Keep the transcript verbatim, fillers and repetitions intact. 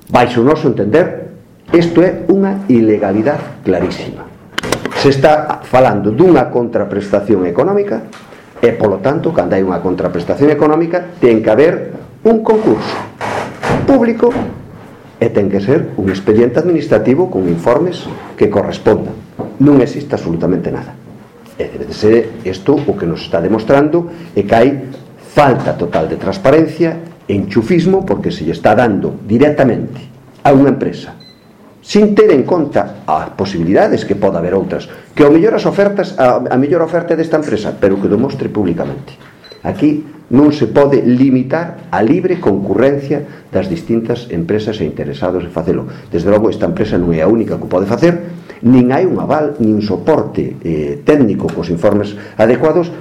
Baixo o noso entender, isto é unha ilegalidade clarísima. Se está falando dunha contraprestación económica e, polo tanto, cando hai unha contraprestación económica ten que haber un concurso público e ten que ser un expediente administrativo con informes que correspondan. Non existe absolutamente nada. E debe de ser isto o que nos está demostrando é que hai falta total de transparencia, enchufismo, porque se lle está dando directamente a unha empresa sin ter en conta as posibilidades que pode haber outras, que ao mellor as ofertas a, a mellor oferta desta empresa, pero que demostre públicamente. Aquí non se pode limitar a libre concurrencia das distintas empresas e interesados en facelo. Desde logo, esta empresa non é a única que pode facer, nin hai un aval, nin un soporte eh, técnico cos informes adecuados